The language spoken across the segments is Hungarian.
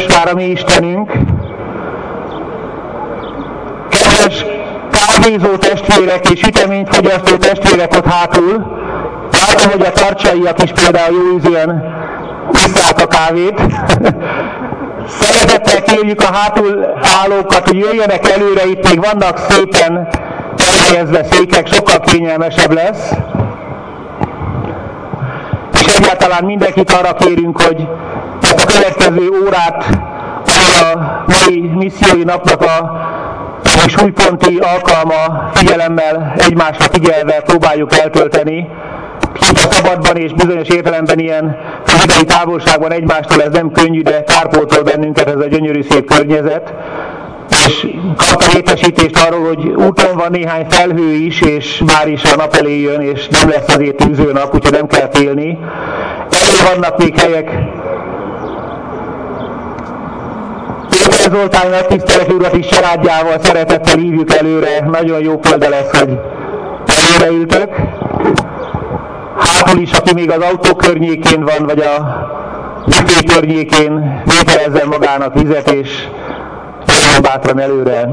Kolozsvár, mi Istenünk. Kedves kávézó testvérek és süteményt fogyasztó testvérek ott hátul, látom, hogy a tarcsaiak is például jó ízűen isszák a kávét. Szeretettel kérjük a hátul állókat, hogy jöjjenek előre, itt még vannak szépen elhelyezve székek, sokkal kényelmesebb lesz. És egyáltalán mindenkit arra kérünk, hogy ezt a következő órát a mai missziói napnak a súlyponti alkalma figyelemmel, egymásra figyelve próbáljuk eltölteni. Itt a szabadban és bizonyos értelemben ilyen fizikai távolságban egymástól ez nem könnyű, de kárpótol bennünket ez a gyönyörű szép környezet. És kaptam értesítést arról, hogy úton van néhány felhő is, és már is a nap elé jön, és nem lesz azért tűző nap, úgyhogy nem kell félni. Elő vannak még helyek. Péter Zoltán megtiszteleti urat is családjával szeretettel hívjuk előre. Nagyon jó példa lesz, hogy előre ültök. Hátul is, aki még az autó környékén van, vagy a büfé környékén, vételezzen magának vizet, és nagyon bátran előre.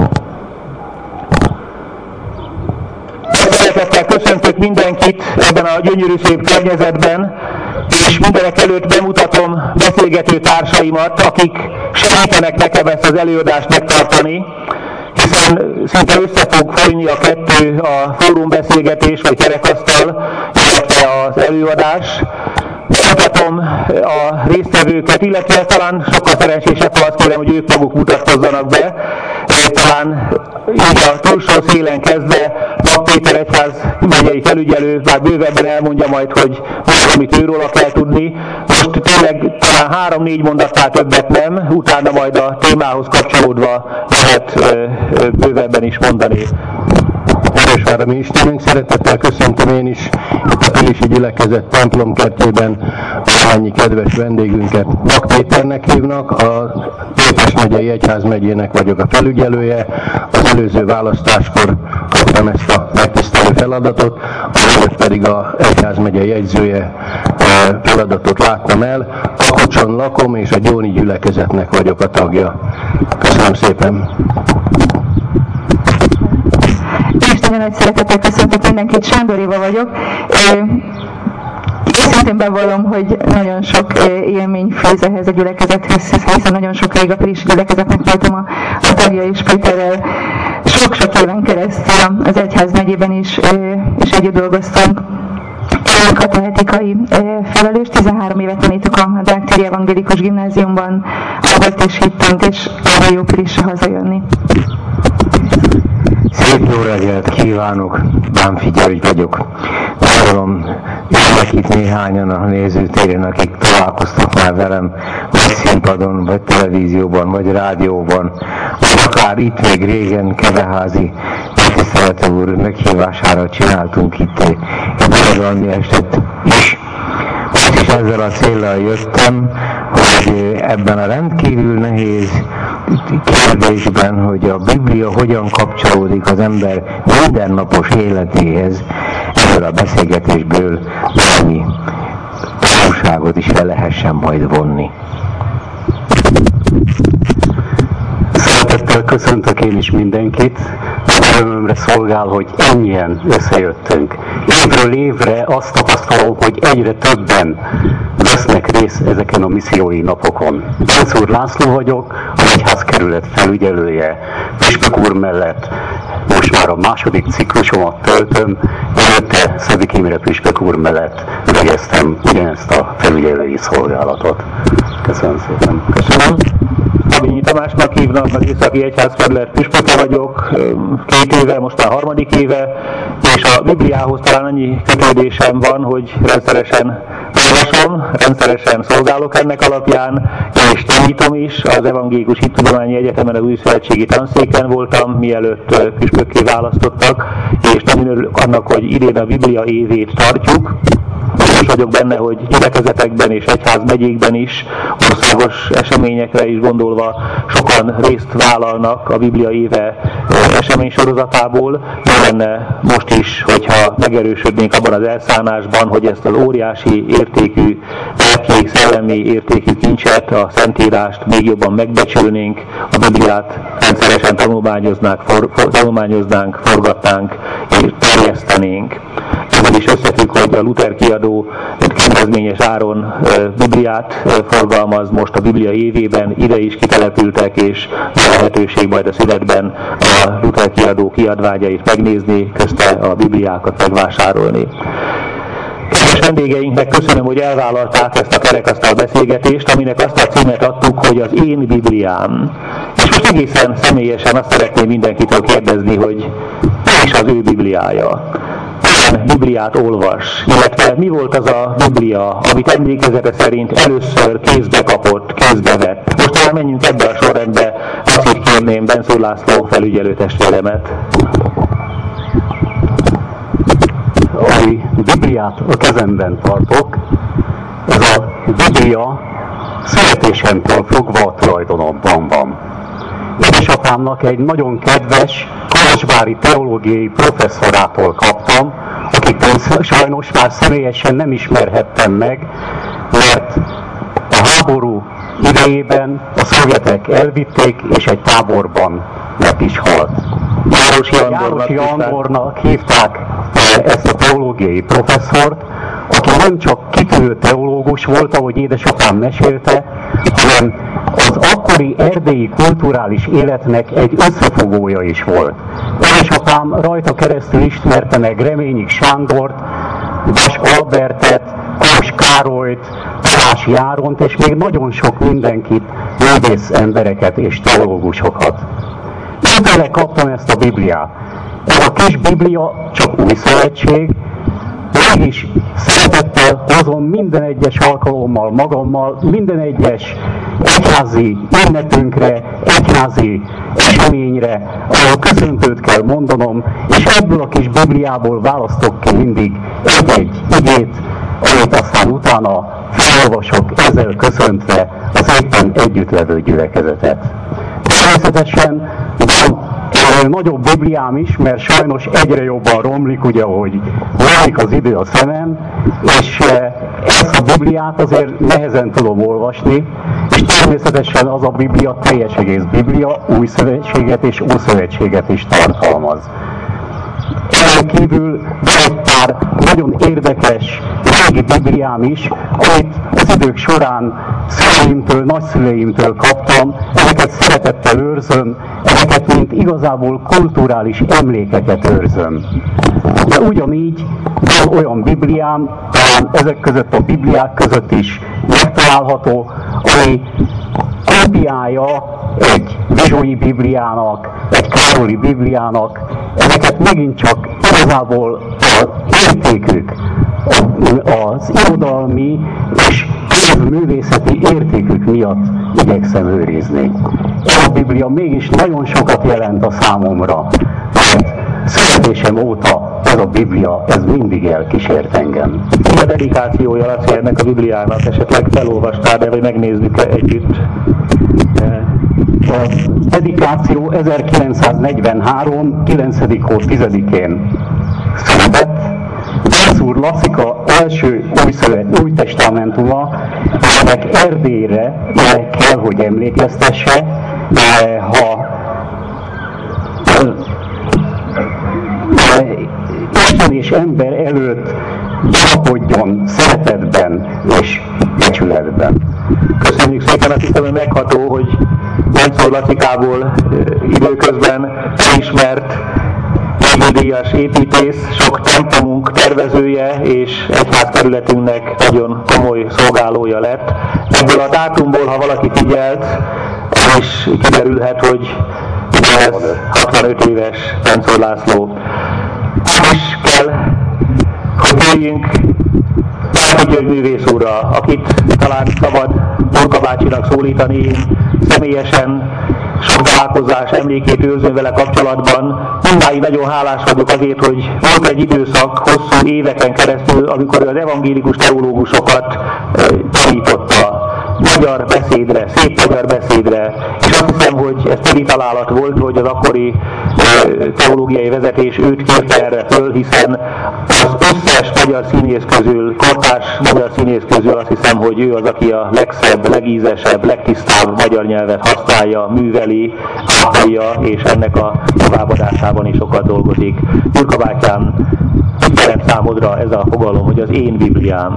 Szeretettel köszöntök mindenkit ebben a gyönyörű szép környezetben, és mindenek előtt bemutatom beszélgető társaimat, akik segítenek nekem ezt az előadást megtartani, hiszen szinte össze fog folyni a kettő, a fórumbeszélgetés vagy kerekasztal, illetve az előadás. Mutatom a résztvevőket, illetve talán sokkal szerencsésebb, ha azt kérem, hogy ők maguk mutatkozzanak be. Talán így a túlsó szélen kezdve Pap Péter egyház megyei felügyelő már bővebben elmondja majd, hogy amit őróla kell tudni. Most tényleg talán 3-4 mondatnál többet nem, utána majd a témához kapcsolódva lehet bővebben is mondani. Kolozsvárra mi Istenünk, szeretettel köszöntöm én is itt a Pilisi gyülekezet templomkertjében annyi kedves vendégünket. Pap Péternek hívnak, a Péter megyei egyházmegyének vagyok a felügyelője. Az előző választáskor kaptam ezt a megtisztelő feladatot, most pedig az egyházmegye jegyzője feladatot láttam el. Pakocson lakom, és a Gyóni gyülekezetnek vagyok a tagja. Köszönöm szépen! Én is nagyon nagy szeretettel köszöntök mindenkit, Sándor Éva vagyok. Őszintén bevallom, hogy nagyon sok élmény főz ehhez a gyülekezethez, hiszen nagyon sokáig a Pilisi gyülekezetnek voltam a tagja, és Péterrel sok-sok éven keresztül az egyház megyében is, és együtt dolgoztunk. Én katehetikai felelős, 13 évet tanítok a Drágtéri Evangélikus Gimnáziumban, abbat is hittunk, és arra jó Pilisre hazajönni. Szép jó reggelt kívánok, Bánfi György vagyok. Várom, jöttek itt néhányan a nézőtéren, akik találkoztak már velem, vagy színpadon, vagy televízióban, vagy rádióban, vagy akár itt még régen Keveházi megtisztelete úr meghívására csináltunk itt egy irodalmi estet is. Most is ezzel a céllal jöttem, hogy ebben a rendkívül nehéz kérdésben, hogy a Biblia hogyan kapcsolódik az ember mindennapos életéhez, ebből a beszélgetésből valami tanulságot is le lehessen majd vonni. Szeretettel köszöntök én is mindenkit. Örömömre szolgál, hogy ennyien összejöttünk. Évről évre azt tapasztalom, hogy egyre többen vesznek részt ezeken a missziói napokon. Bánc László vagyok, az egyházkerület felügyelője, püspök úr mellett most már a második ciklusomat töltöm, előtte Szabik Imre püspök úr mellett végeztem ugyanezt a felügyelői szolgálatot. Köszönöm szépen. Köszönöm. Abinyi Tamásnak hívnak, az Északi Egyházkerület püspöke vagyok, 2 éve, most már 3. éve, és a Bibliához talán annyi kötődésem van, hogy rendszeresen olvasom, rendszeresen szolgálok ennek alapján, és tanítom is. Az Evangélikus Hittudományi Egyetemen, az Újszövetségi Tanszéken voltam, mielőtt püspökké választottak, és nagyon örülök annak, hogy idén a Biblia évét tartjuk. Biztos vagyok benne, hogy gyülekezetekben és egyházmegyékben is, országos eseményekre is gondolva sokan részt vállalnak a Biblia éve esemény sorozatából. Jó lenne most is, hogyha megerősödnénk abban az elszánásban, hogy ezt az óriási értékű, lelki, szellemi értékű kincset, a Szentírást még jobban megbecsülnénk, a Bibliát rendszeresen tanulmányoznánk, forgatnánk és terjesztenénk. Ezzel is összefügg, hogy a Luther kiadó kedvezményes áron Bibliát forgalmaz most a Biblia évében, ide is kitelepültek, és lehetőség majd a szünetben a Luther kiadó kiadványait megnézni, közte a Bibliákat megvásárolni. Kedves vendégeinknek köszönöm, hogy elvállalták ezt a kerekasztal beszélgetést, aminek azt a címet adtuk, hogy az én Bibliám. És most egészen személyesen azt szeretném mindenkitől kérdezni, hogy mi is az ő Bibliája. Milyen Bibliát olvas, illetve mi volt az a Biblia, amit emlékezete szerint először kézbe kapott, kézbe vett. Most talán menjünk ebbe a sorrendbe, azt így kérném Benszúr László felügyelő testvéremet. Ami Bibliát a kezemben tartok, ez a Biblia születésemtől fogva a tulajdonomban van. Édesapámnak egy nagyon kedves kolozsvári teológiai professzorától kaptam, akit sajnos már személyesen nem ismerhettem meg, mert a háború idejében a szovjetek elvitték, és egy táborban meg is halt. Járosi Andornak hívták ezt a teológiai professzort, aki nem csak kitűnő teológus volt, ahogy édesapám mesélte, hanem az akkori erdélyi kulturális életnek egy összefogója is volt. Édesapám rajta keresztül ismerte meg Reményik Sándort, Vas Albertet, Kós Károlyt, Tamási Áront, és még nagyon sok mindenkit, művész embereket és teológusokat. Tőle kaptam ezt a Bibliát. Ez a kis Biblia csak új szövetség, mégis szeretettel hozom minden egyes alkalommal magammal, minden egyes egyházi ünnepünkre, egyházi eseményre, ahol köszöntőt kell mondanom, és ebből a kis Bibliából választok ki mindig egy-egy igét, amit aztán utána felolvasok, ezzel köszöntve az éppen együttlevő gyülekezetet. Természetesen van nagyobb Bibliám is, mert sajnos egyre jobban romlik, ugye, ahogy romlik az idő a szemem, és ezt a Bibliát azért nehezen tudom olvasni, és természetesen az a Biblia, teljes egész Biblia, új szövetséget és ószövetséget is tartalmaz. Ezen kívül van egy pár nagyon érdekes régi Bibliám is, amit az idők során szüleimtől, nagyszüleimtől kaptam, ezeket szeretettel őrzöm, ezeket mint igazából kulturális emlékeket őrzöm. De ugyanígy van olyan Bibliám, talán ezek között a Bibliák között is megtalálható, ami kópiája egy Vizsói Bibliának, egy Károli Bibliának, ezeket megint csak igazából az értékük, az irodalmi és művészeti értékük miatt igyekszem őrizni. Ez a Biblia mégis nagyon sokat jelent a számomra, mert születésem óta ez a Biblia, ez mindig elkísért engem. Mi a dedikációja lesz ennek a Bibliának? Esetleg felolvastál, de vagy megnézzük együtt? A dedikáció 1943. 9. hó 10-én született. Benszúr Lassika első új testamentuma, ennek Erdélyre kell, hogy emlékeztesse, ha Isten és ember előtt gyarapodjon szeretetben és becsületben. Köszönjük szépen, azt hiszem, hogy megható, hogy Benszúr Lassikából időközben ismert díjas építész, sok templomunk tervezője és egyházkerületünknek nagyon komoly szolgálója lett. Ebből a dátumból, ha valaki figyelt, az is kiderülhet, hogy ez 65 éves Benszúr László. És kell, hogy jöjjünk Bárki György művész úrra, akit talán szabad Burka bácsinak szólítani, én személyesen sok találkozás emlékét őrzöm vele kapcsolatban. Mindáig nagyon hálás vagyok azért, hogy volt egy időszak, hosszú éveken keresztül, amikor ő az evangélikus teológusokat tanította. magyar beszédre, szép magyar beszédre, és azt hiszem, hogy ez teli találat volt, hogy az akkori teológiai vezetés őt kérte erre föl, hiszen az összes magyar színész közül, kortárs magyar színész közül azt hiszem, hogy ő az, aki a legszebb, legízesebb, legtisztább magyar nyelvet használja, műveli, ápolja, és ennek a továbbadásában is sokat dolgozik. Gyurka bátyám, mit jelent számodra ez a fogalom, hogy az én Bibliám?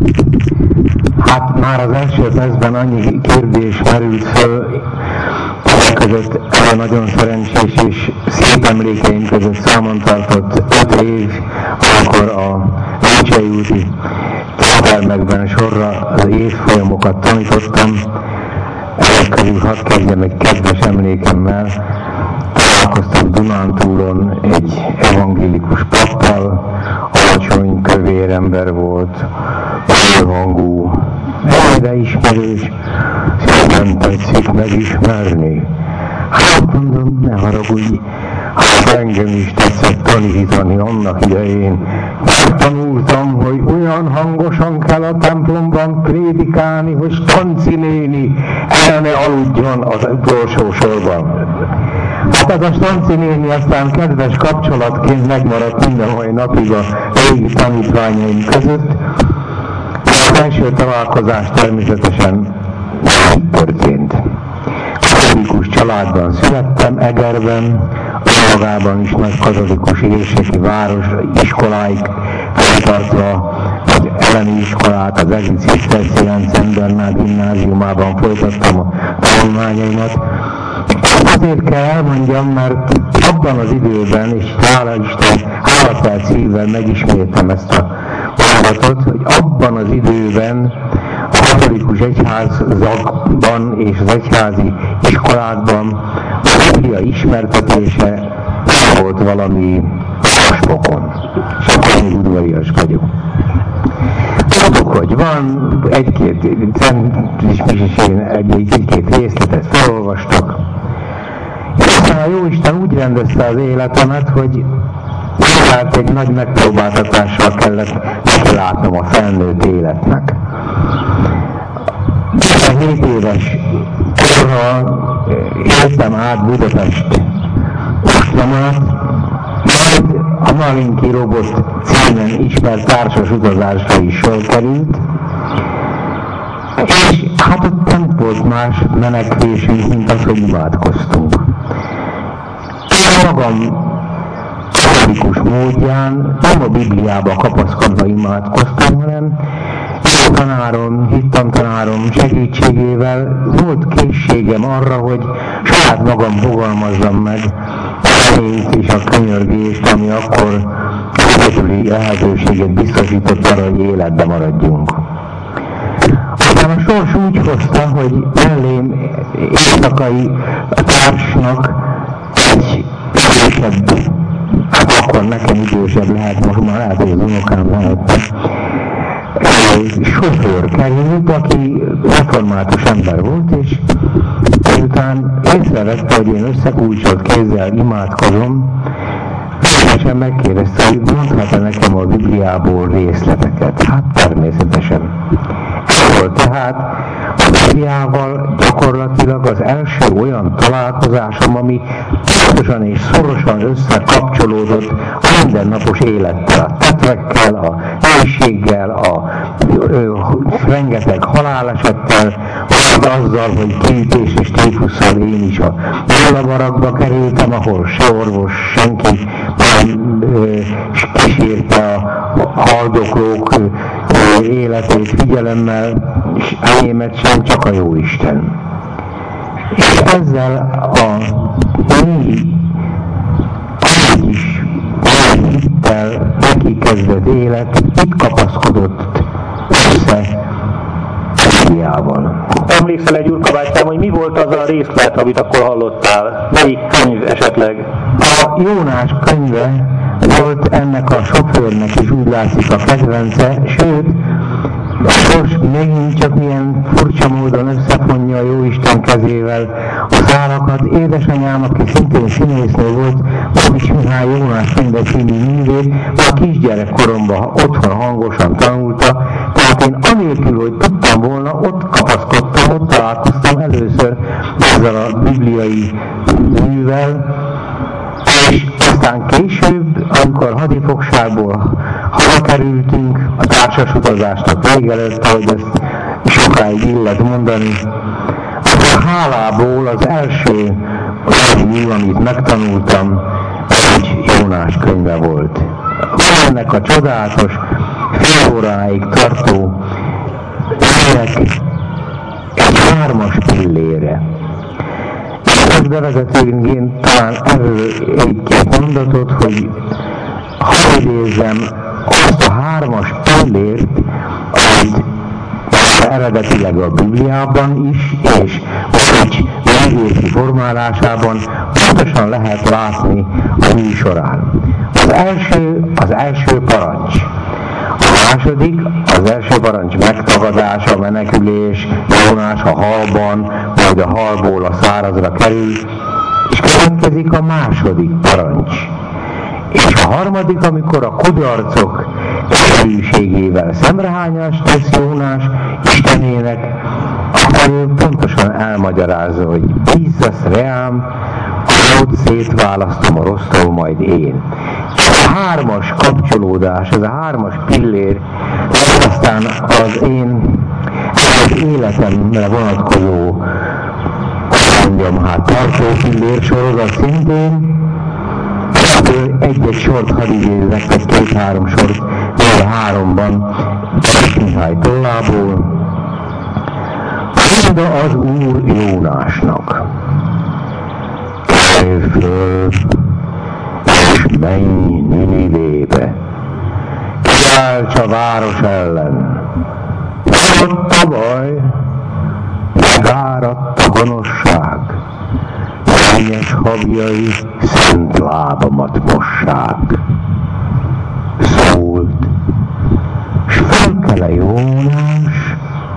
Hát már az első percben annyi kérdés merült föl, között a nagyon szerencsés és szép emlékeim között számon tartott 5 év, amikor a Láncsai úti termekben sorra az évfolyamokat tanítottam. Ezek közül hadd kezdjem egy kedves emlékemmel. Találkoztam Dunántúlon egy evangélikus pappal, alacsony, kövér ember volt, hangú, egyre ismerős, szépen tetszik megismerni. Hát mondom, ne haragudj, hát engem is tetszett tanítani annak idején. Megtanultam, hogy olyan hangosan kell a templomban prédikálni, hogy Stanci néni el ne aludjon az utolsó sorban. Hát ez a Stanci néni aztán kedves kapcsolatként megmaradt minden mai napig a régi tanítványaim között. Az első találkozás természetesen így történt. Katolikus családban születtem, Egerben, magában is nagy katolikus érseki város, iskoláig feltartva, az elemi iskolát, az Egri-Cisztercián Szent Bernát gimnáziumában folytattam a tanulmányaimat. Azért kell elmondjam, mert abban az időben, és hála Isten, hálatelt szívvel megismertem ezt a mondatot, hogy abban az időben a katolikus egyházakban és az egyházi iskolákban a Biblia ismertetése nem volt valami spokon. És akkor még udvarias vagyok. Tudok, hogy van egy-két részletet felolvastak. És aztán a Jóisten úgy rendezte az életemet, hogy tehát egy nagy megpróbáltatással kellett nekilátnom a felnőtt életnek. 17 éves korra éltem át Budapest ostromát, majd a Malinki Robot címen ismert társas utazásra is sor került, és hát ott nem volt más menekvésünk, mint az, hogy imádkoztunk. Én magam katolikus módján nem a Bibliába kapaszkodva imádkoztam, hanem tanárom, hittantanárom segítségével volt készségem arra, hogy saját magam fogalmazzam meg a reményt és a könyörgést, ami akkor egyedüli lehetőséget biztosított arra, hogy életbe maradjunk. Aztán a sors úgy hozta, hogy mellém éjszakai társnak egy idősebb, hát akkor nekem idősebb lehet, most már lehet, hogy az unokám lehetne, sofőr került, aki református ember volt, és miután észrevette, hogy én összekulcsolt kézzel imádkozom, és megkérdezte, hogy mondhat-e nekem a Bibliából részleteket? Hát természetesen. Ez volt tehát a Bibliával gyakorlatilag az első olyan találkozásom, ami pontosan és szorosan összekapcsolódott a mindennapos élettel, a tetvekkel, a helységgel, a rengeteg halálesettel, vagy azzal, hogy kiütés és tífusszal én is a nullabarakba kerültem, ahol se orvos, senki nem kísérte a haldoklók életét figyelemmel, és enyémet sem, csak a Jóisten. És ezzel a mi is hittel neki kezdett élet itt kapaszkodott össze Bibliával. Emlékszel egy Gyurka bátyám, hogy mi volt az a részlet, amit akkor hallottál? Melyik könyv esetleg? A Jónás könyve volt ennek a sofőrnek is úgy látszik a kedvence, sőt, a sors megint csak milyen furcsa módon összefonja a Jóisten kezével a szálakat. Édesanyám, aki szintén színésznő volt, Babis Mihály Jónás könyve című művét, a kisgyerekkoromban otthon hangosan tanulta, tehát én anélkül, hogy tudtam volna, ott kapaszkodtam, ott találkoztam először ezzel a bibliai művel, és aztán később, amikor hadifogságból hazakerültünk, a társas utazásnak vége lett, ahogy ezt sokáig illet mondani, akkor hálából az első mű, amit megtanultam, egy Jónás könyve volt. Ennek a csodálatos, fél óráig tartó ennek egy 3-as pillére. És bevezetőként talán erről egy-két mondatot, hogy ha idézem azt a 3-as pillért, amit eredetileg a Bibliában is, és úgy művészi formálásában pontosan lehet látni a mű során. Az első parancs. A második, az első parancs megtagadása, menekülés, Jónás a halban, majd a halból a szárazra kerül, és következik a második parancs. És a harmadik, amikor a kudarcok keserűségével szemrehányást tesz Jónás Istenének, akkor ő pontosan elmagyarázza, hogy bízzasz reám, a jót szétválasztom, a rossztól majd én. És a 3-as kapcsolódás, ez a 3-as pillér, aztán az én életemre vonatkozó, mondjam, tartó pillér sorozat szintén, egy-egy sort hadd idézzek, vagy 2-3 sort, vagy 3-ban, Mihály tollából. Mondd az Úr Jónásnak, kelj föl, és menj Ninivébe, kiálts a város ellen. Ott a baj, megáradt a gonoszság, kényes habjai szent lábamat mossák. Szólt, s felkele Jónás,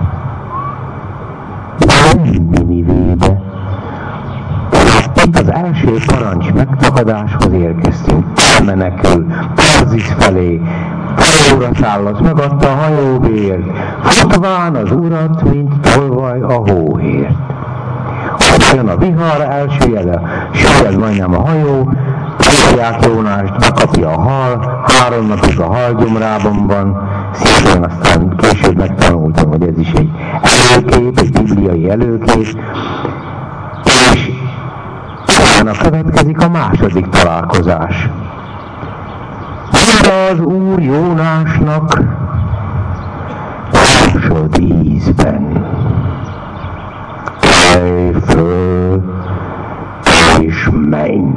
menj Ninivébe. Itt az első parancs megtakadáshoz érkeztünk. Elmenekül Tarzis felé, hajóra szállott, megadta a hajóbért, futván az urat, mint tolvaj a hóhért. Ott jön a vihar, elsüllyed majdnem a hajó, hívják Jónást, bekapja a hal, 3 napig a halgyomrában van, szépen aztán később megtanultam, hogy ez is egy előkép, egy bibliai előkép, és utána következik a második találkozás. Mondta az Úr Jónásnak másodízben, kelj föl és menj,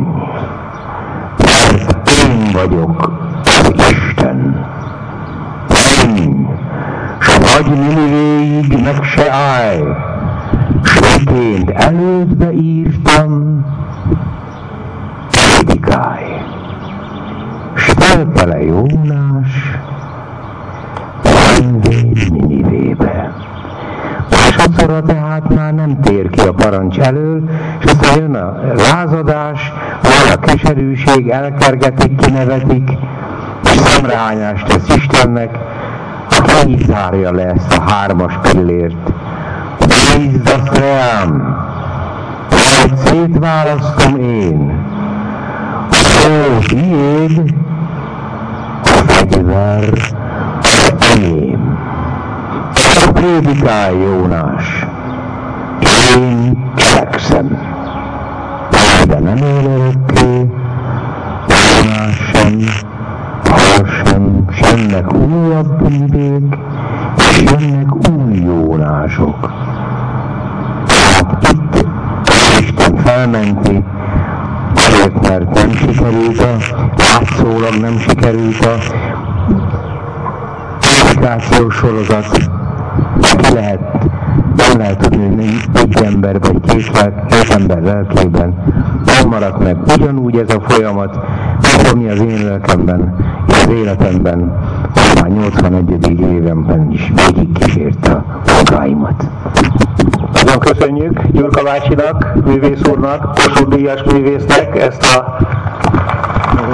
mert én vagyok az Isten. Menj, s nagy Ninivéig meg se állj, s miként elődbe írtam, prédikálj. S felkele Jónás, menvén Ninivébe. Másodszorra tehát már nem tér ki a parancs elől, és aztán jön a lázadás, majd a keserűség, elkergetik, kinevetik, és szemrehányást tesz Istennek, aki így zárja le ezt a 3-as pillért. Bízzasz reám, majd szétválasztom én. A szó tiéd, a fegyver az enyém. A prédikálj, Jónás, én cselekszem. De nem él örökké, Jónás sem, hal sem, s jönnek újabb Ninivék, és jönnek új Jónások. Tehát itt Isten felmenti, azért, mert nem sikerült látszólag nem sikerült a prédikációs sorozat. Nem lehet tudni, hogy egy ember vagy két ember lelkében nem maradt meg. Ugyanúgy ez a folyamat, ami az én lelkemben és az életemben, már 81. évemben is végig kísérte a munkáimat. Nagyon köszönjük Gyurka bácsinak, művész úrnak, Kossuth díjas művésznek ezt a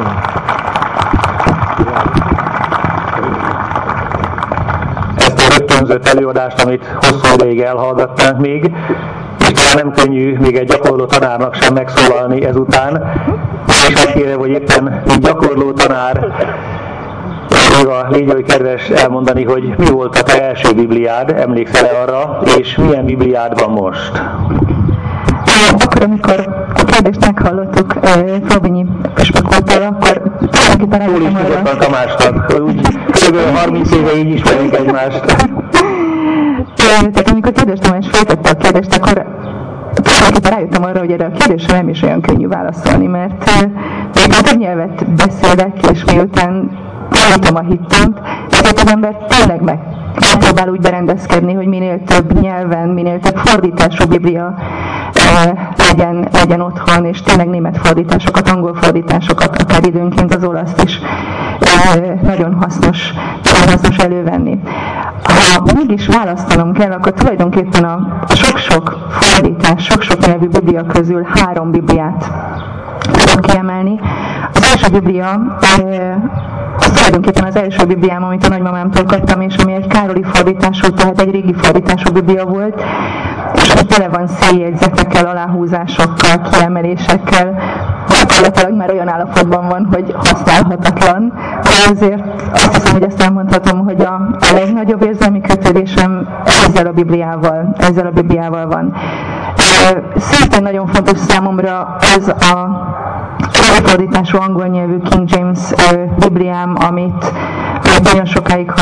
rögtön önzött előadást, amit hosszú ideig elhallgatnánk még, és talán nem könnyű még egy gyakorló tanárnak sem megszólalni ezután, és azt kérem, hogy éppen mint gyakorló tanár légy oly kedves elmondani, hogy mi volt a te első Bibliád, emlékszel-e arra, és milyen Bibliád van most? Akkor, amikor a kérdést meghallottuk Fabinyi püspököltől, akkor tulajdonképpen rájöttem arra. Jól is Tamásnak, úgy kb. 30 éve így ismerünk egymást. Tehát amikor Kérdés Tamás feltette a kérdést, akkor tulajdonképpen rájöttem arra, hogy erre a kérdésre nem is olyan könnyű válaszolni, mert miután több nyelvet beszélek, és miután tanítom a hittant, ezért az ember tényleg megpróbál úgy berendezkedni, hogy minél több nyelven, minél több fordítású Biblia legyen otthon, és tényleg német fordításokat, angol fordításokat, akár időnként az olaszt is nagyon hasznos elővenni. Ha mégis választanom kell, akkor tulajdonképpen a sok-sok fordítás, sok-sok nyelvű Biblia közül 3 Bibliát tudok kiemelni. Az első Biblia, az tulajdonképpen az első Bibliám, amit a nagymamámtól kaptam, és ami egy Károli fordítású, tehát egy régi fordítású Biblia volt, és hogy tele van széljegyzetekkel, aláhúzásokkal, kiemelésekkel, gyakorlatilag már olyan állapotban van, hogy használhatatlan. Azért azt hiszem, hogy ezt elmondhatom, hogy a legnagyobb érzelmi kötődésem ezzel a Bibliával van. Szintén nagyon fontos számomra az a fordítású angol nyelvű King James Bibliám, amit nagyon sokáig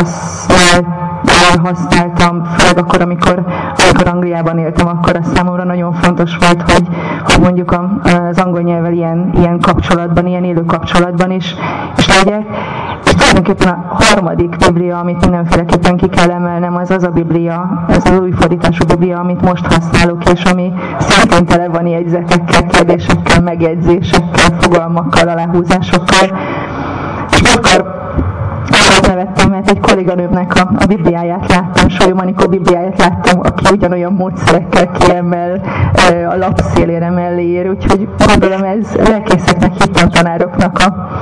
használtam, főleg akkor, amikor Angliában éltem, akkor az számomra nagyon fontos volt, hogy mondjuk az angol nyelvvel ilyen kapcsolatban, ilyen élő kapcsolatban is legyek. És tulajdonképpen a harmadik Biblia, amit mindenféleképpen ki kell emelnem, az a Biblia, ez az új fordítású Biblia, amit most használok, és ami szintén tele van jegyzetekkel, kérdésekkel, megjegyzésekkel, fogalmakkal, aláhúzásokkal. És akkor nevettem, mert egy kolléganőmnek a Bibliáját láttam, Sajú Manikó Bibliáját láttam, aki ugyanolyan módszerekkel kiemel a lapszélére mellé ér, úgyhogy gondolom ez lelkészeknek, hittantanároknak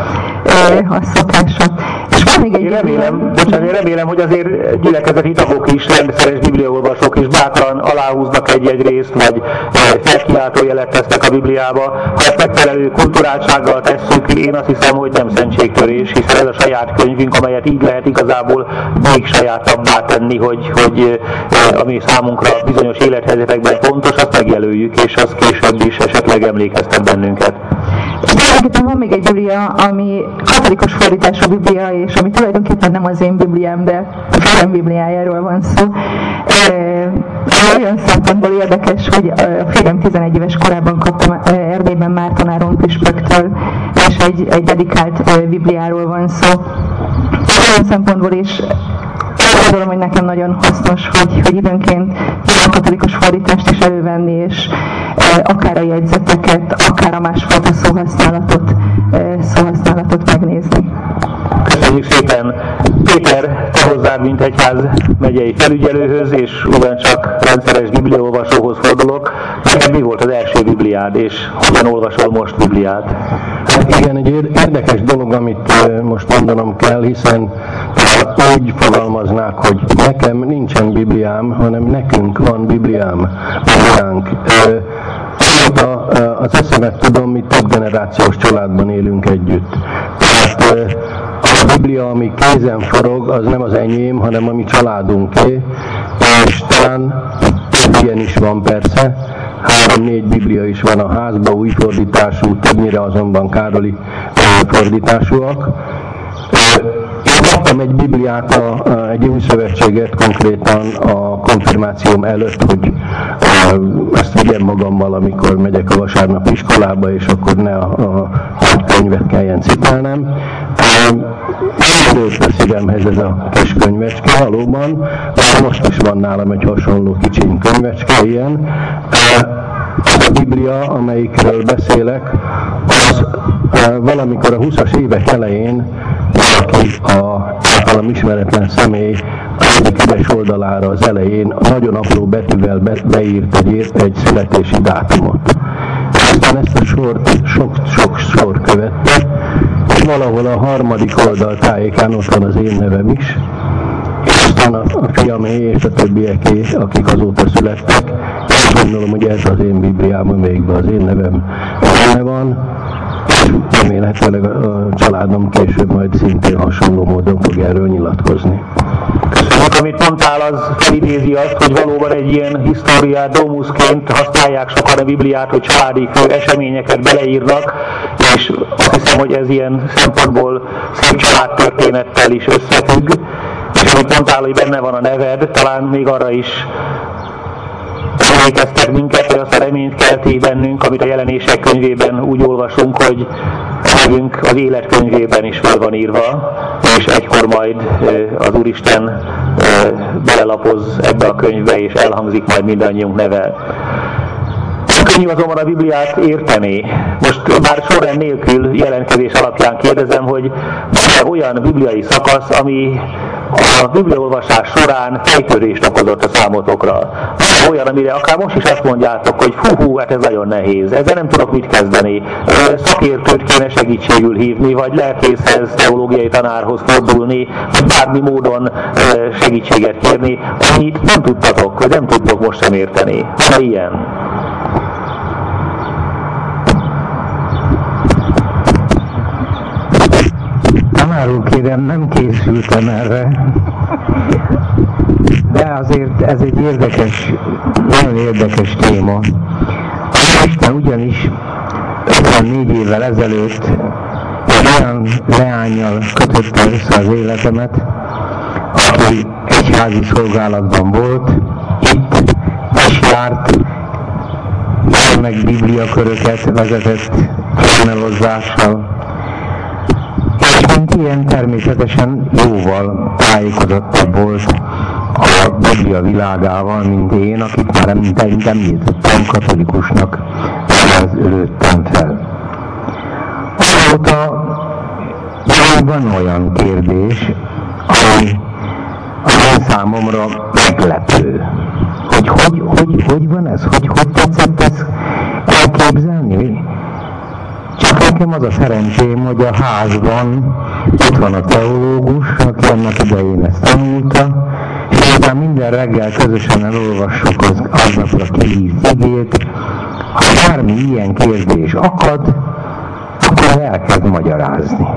a szokása. És van még egy remélem, hogy azért gyülekezeti tagok is, rendszeres bibliaolvasók is bátran aláhúznak egy részt, vagy felkiáltójelet tesznek a Bibliába. Ha ezt megfelelő kulturáltsággal tesszük, én azt hiszem, hogy nem szentségtörés, hiszen ez a saját könyvünk, amelyet így lehet igazából még sajátabbá tenni, hogy ami számunkra bizonyos élethelyzetekben fontos, azt megjelöljük, és az később is esetleg emlékeztet bennünket. És tulajdonképpen van még egy Biblia, ami katolikus fordítású Biblia, és ami tulajdonképpen nem az én Bibliám, de a férjem Bibliájáról van szó. Olyan szempontból érdekes, hogy a férjem 11 éves korában kaptam Erdélyben Márton Áron püspöktől, és egy dedikált Bibliáról van szó. Olyan szempontból is gondolom, hogy nekem nagyon hasznos, hogy időnként a katolikus fordítást is elővenni, és akár a jegyzeteket, akár a másfajta szóhasználatot megnézni. Köszönjük szépen! Péter, te hozzád, mint egyház megyei felügyelőhöz, és ugyancsak rendszeres bibliaolvasóhoz fordulok. Neked mi volt az első Bibliád, és hogyan olvasol most Bibliát? Hát igen, egy érdekes dolog, amit most mondanom kell, hiszen úgy fogalmaznák, hogy nekem nincsen Bibliám, hanem nekünk van Bibliánk. Az eszemet tudom, mi több generációs családban élünk együtt. Tehát a Biblia, ami kézen forog, az nem az enyém, hanem a mi családunké, és talán több ilyen is van persze. 3-4 Biblia is van a házban, új fordítású, többnyire azonban Károli fordításúak. Én kaptam egy Bibliát, egy új szövetséget konkrétan a konfirmációm előtt, hogy ezt vigyem magammal, amikor megyek a vasárnap iskolába, és akkor ne a könyvet kelljen cipelnem. Előtt a szívemhez ez a kis könyvecske, valóban, most is van nálam egy hasonló kicsiny könyvecske, ilyen. A Biblia, amelyikről beszélek, az valamikor a 20-as évek elején valaki általam ismeretlen személy az egyik üres oldalára az elején nagyon apró betűvel beírt egy születési dátumot. Aztán ezt a sort sok sor követte, és valahol a 3. oldal tájékán ott van az én nevem is, és aztán van a fiamé és a többieké, akik azóta születtek. Én gondolom, hogy ez az én Bibliám, amelyikben az én nevem benne van, és remélhetőleg a családom később majd szintén hasonló módon fog erről nyilatkozni. Köszönjük, amit mondtál, az felidézi azt, hogy valóban egy ilyen historiát domusként használják sokan a Bibliát, hogy családi fő eseményeket beleírnak, és azt hiszem, hogy ez ilyen szempontból szép családtörténettel is összefügg, és amit mondtál, hogy benne van a neved, talán még arra is emlékeztet minket, hogy azt a reményt kelti bennünk, amit a Jelenések könyvében úgy olvasunk, hogy nevünk az életkönyvében is fel van írva, és egykor majd az Úristen belelapoz ebbe a könyvbe, és elhangzik majd mindannyiunk neve. Könnyű azonban a Bibliát érteni. Most már sorrend nélkül jelentkezés alapján kérdezem, hogy van olyan bibliai szakasz, ami a bibliaolvasás során fejtörést okozott a számotokra. Van olyan, amire akár most is azt mondjátok, hogy hú, hát ez nagyon nehéz, ezzel nem tudok mit kezdeni. Szakértőt kéne segítségül hívni, vagy lelkészhez, teológiai tanárhoz fordulni, vagy bármi módon segítséget kérni, amit nem tudtatok, vagy nem tudtok most sem érteni. Van ilyen? Tanárul kérem, nem készültem erre, de azért ez egy érdekes, nagyon érdekes téma. Isten ugyanis 54 évvel ezelőtt egy olyan leánnyal kötötte össze az életemet, aki egyházi szolgálatban volt, itt is járt, meg bibliaköröket vezetett kérmelozzással, és mint ilyen természetesen jóval tájékozottabb volt a Biblia világával, mint én, akit már említettem, katolikusnak lőttem fel. Azóta van olyan kérdés, ami az én számomra meglepő. Hogy van ez? Hogy tetszett ezt elképzelni? Csak nekem az a szerencsém, hogy a házban ott van a teológus, aki annak idején ezt tanulta, és aztán minden reggel közösen elolvassuk aznapra kiírt igét. Ha bármi ilyen kérdés akad, akkor elkezd magyarázni.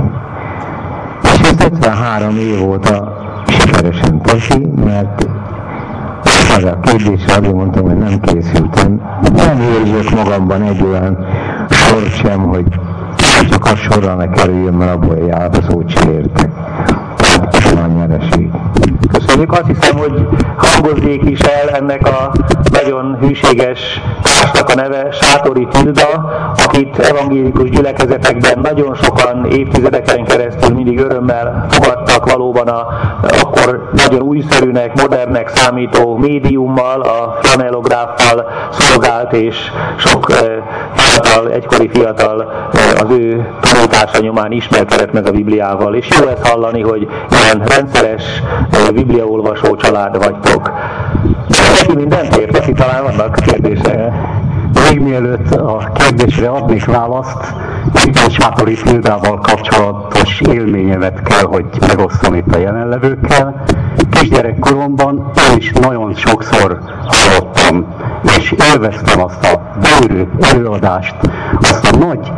És ez 53 év óta sikeresen teszi, mert az a kérdésre azért mondtam, hogy nem készültem. Nem érzek magamban egy olyan sort sem, hogy csak a sorra ne kerüljön, mert abból jár, szót sem értek. Ez a nyereség. Köszönjük, azt hiszem, hogy hangozzék is el ennek a nagyon hűséges társnak a neve, Sátori Tilda, akit evangélikus gyülekezetekben nagyon sokan évtizedeken keresztül mindig örömmel fogadtak, valóban akkor nagyon újszerűnek, modernnek számító médiummal, a flanellográffal szolgált, és sok egykori fiatal az ő tanítása nyomán ismerkedett meg a Bibliával, és jó ezt hallani, hogy ilyen rendszeres bibliaolvasó család vagytok. Neki mindent ért, neki talán vannak kérdések. Még mielőtt a kérdésre adnék választ, éppen Sátori Tildával kapcsolatos élményemet kell, hogy megosztom itt a jelenlevőkkel. Kisgyerekkoromban én is nagyon sokszor hallottam, és élveztem azt a bőrű előadást, azt a nagy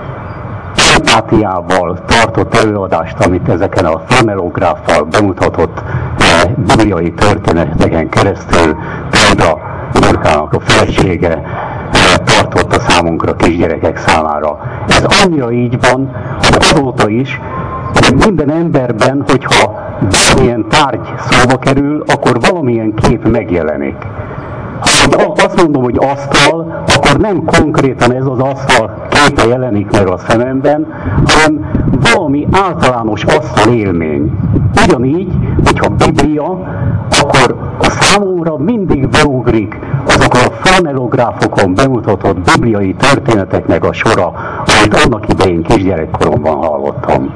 empátiával tartott előadást, amit ezeken a flanellográffal bemutatott bibliai történeteken keresztül például Dorkának a felesége tartotta számunkra, kisgyerekek számára. Ez annyira így van, hogy azóta is, hogy minden emberben, hogyha valamilyen tárgy szóba kerül, akkor valamilyen kép megjelenik. Ha azt mondom, hogy asztal, akkor nem konkrétan ez az asztal képe jelenik meg a szememben, hanem valami általános asztal élmény. Ugyanígy, hogyha Biblia, akkor a számomra mindig beugrik azokon a flanellográfokon bemutatott bibliai történeteknek a sora, amit annak idején kisgyerekkoromban hallottam.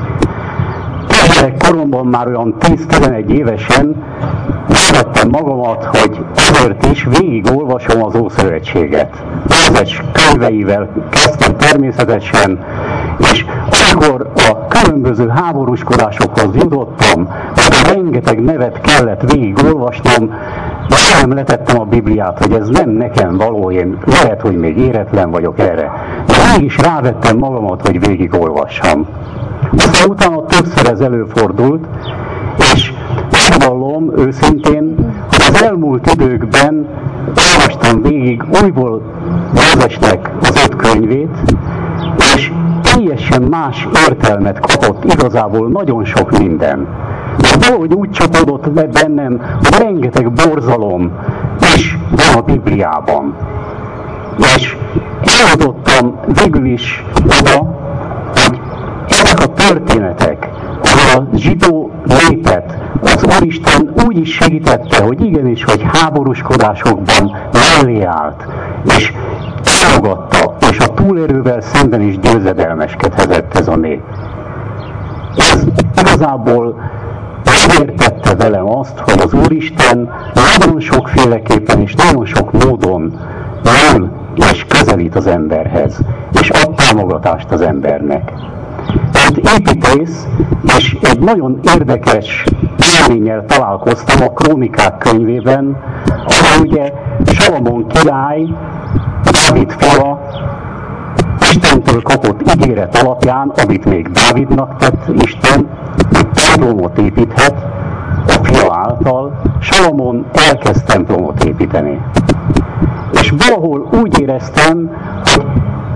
Kisgyerekkoromban már olyan 10-11 évesen vettem magamat, hogy ezért is végigolvasom az Ószövetséget. Mózes könyveivel kezdtem természetesen, és amikor a különböző háborúskodásokhoz jutottam, rengeteg nevet kellett végigolvasnom, de nem letettem a Bibliát, hogy ez nem nekem való, én lehet, hogy még éretlen vagyok erre. De mégis rávettem magamat, hogy végigolvassam. Aztán utána többször ez előfordult, és megvallom őszintén, hogy az elmúlt időkben olvastam végig újból Mózesnek az 5 könyvét, és teljesen más értelmet kapott igazából nagyon sok minden. De valahogy úgy csapódott le bennem, hogy rengeteg borzalom is van a Bibliában. És eljutottam végül is oda, hogy ezek a történetek, a zsidó népet az Úristen úgy is segítette, hogy igenis, hogy háborúskodásokban mellé állt, és támogatta, és a túlérővel szemben is győzedelmeskedhetett ez a nép. Ez igazából megértette velem azt, hogy az Úristen nagyon sokféleképpen és nagyon sok módon jön és közelít az emberhez, és ad támogatást az embernek. Egy építész, és egy nagyon érdekes élménnyel találkoztam a Krónikák könyvében, ahol ugye Salamon király, Dávid fia, Istentől kapott ígéret alapján, amit még Dávidnak tett Isten, hogy templomot építhet, a fia által, Salamon elkezd templomot építeni. És valahol úgy éreztem, hogy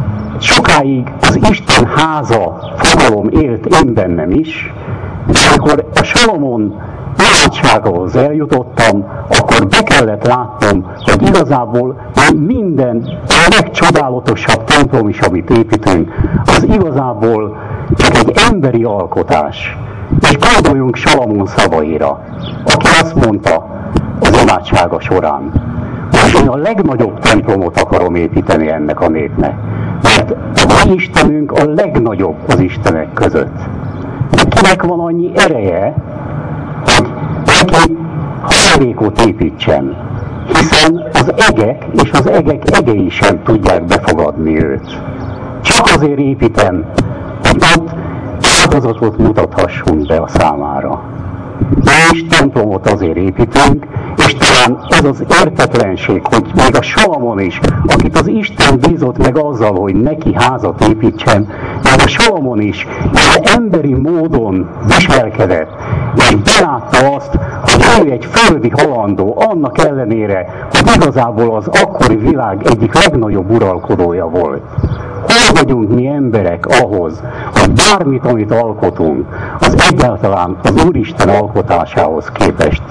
sokáig az Isten háza fogalom élt én bennem is, és amikor a Salamon imádságához eljutottam, akkor be kellett látnom, hogy igazából minden a legcsodálatosabb templom is, amit építünk, az igazából csak egy emberi alkotás. És gondoljunk Salamon szavaira, aki azt mondta az imádsága során, hogy én a legnagyobb templomot akarom építeni ennek a népnek. Mert a mi Istenünk a legnagyobb az Istenek között. De kinek van annyi ereje, hogy neki haladékot építsen, hiszen az egek és az egek egei sem tudják befogadni őt. Csak azért építem, hogy ott áldozatot mutathassunk be a számára. Mi is templomot azért építünk, és talán ez az értetlenség, hogy még a Salamon is, akit az Isten bízott meg azzal, hogy neki házat építsen, még a Salamon is emberi módon viselkedett, és belátta azt, hogy ő egy földi halandó, annak ellenére, hogy igazából az akkori világ egyik legnagyobb uralkodója volt. Hol vagyunk mi emberek ahhoz, hogy bármit, amit alkotunk, az egyáltalán az Úristen alkotásához képest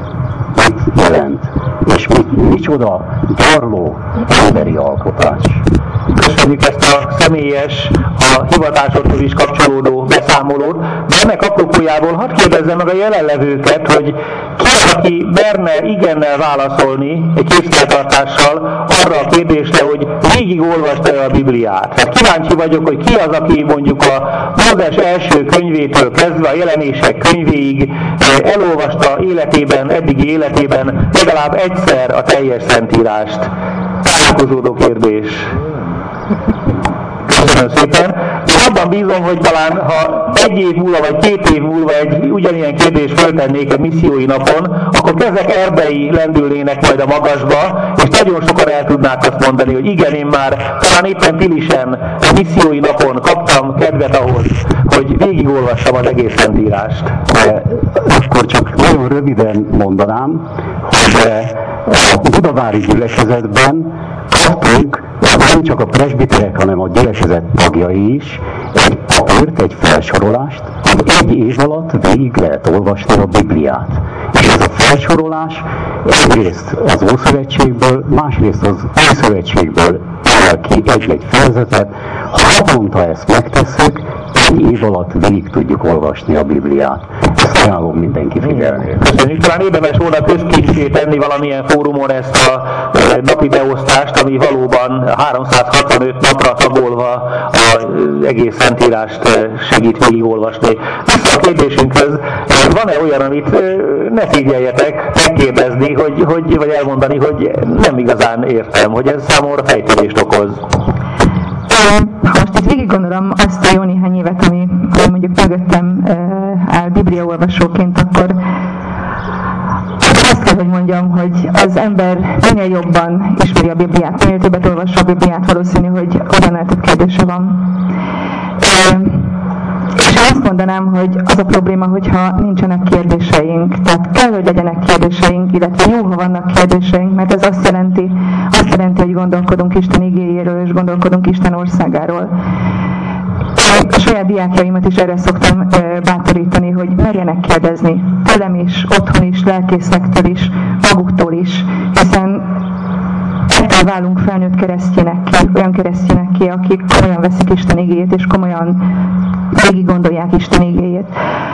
mit jelent, és micsoda gyarló emberi alkotás. Köszönjük ezt a személyes, a hivatásodhoz is kapcsolódó beszámolót, de ennek apropójából hadd kérdezzem meg a jelenlevőket, hogy ki az, aki merne igennel válaszolni egy készfeltartással arra a kérdésre, hogy végigolvasta a Bibliát. Hát kíváncsi vagyok, hogy ki az, aki mondjuk a Mózes első könyvétől kezdve a Jelenések könyvéig elolvasta életében, eddigi életében legalább egyszer a teljes Szentírást. Tájékozódó kérdés. Köszönöm szépen. Én abban bízom, hogy talán ha 1 év múlva vagy 2 év múlva egy ugyanilyen kérdést föltennék a missziói napon, akkor ezek erdei lendülnének majd a magasba, és nagyon sokan el tudnák azt mondani, hogy igen, én már talán éppen Pilisen a missziói napon kaptam kedvet ahhoz, hogy végigolvassam az egész Szentírást. Akkor csak nagyon röviden mondanám, hogy a budavári gyülekezetben kaptunk, nem csak a presbiterek, hanem a gyülekezet tagjai is, egy papírt, egy felsorolást, hogy 1 év alatt végig lehet olvasni a Bibliát. És ez a felsorolás egyrészt az Ószövetségből, másrészt az Újszövetségből emel ki egy-egy fejezetet. Ha havonta ezt megtesszük, 1 év alatt végig tudjuk olvasni a Bibliát. Ezt ajánlom mindenki figyelmére. Köszönjük, talán érdemes volna közkincsé tenni valamilyen fórumon ezt a napi beosztást, ami valóban 365 napra tagolva az egész Szentírást segít végigolvasni. Vissza a kérdésünkhöz, van-e olyan, amit ne figyeljetek megkérdezni, vagy elmondani, hogy nem igazán értem, hogy ez számomra fejtörést okoz? Ha most itt végig gondolom azt a jó néhány évet, ami mondjuk mögöttem áll bibliaolvasóként, akkor azt kell, hogy mondjam, hogy az ember minél jobban ismeri a Bibliát, minél többet olvassa a Bibliát, valószínű, hogy annál több kérdése van. És azt mondanám, hogy az a probléma, hogyha nincsenek kérdéseink. Tehát kell, hogy legyenek kérdéseink, illetve jó, ha vannak kérdéseink, mert ez azt jelenti, hogy gondolkodunk Isten igéjéről, és gondolkodunk Isten országáról. A saját diákjaimat is erre szoktam bátorítani, hogy merjenek kérdezni. Tőlem is, otthon is, lelkészektől is, maguktól is, hiszen ettől válunk felnőtt keresztjének, olyan keresztjének, akik komolyan veszik Isten igéjét, és komolyan végig gondolják Isten igéjét.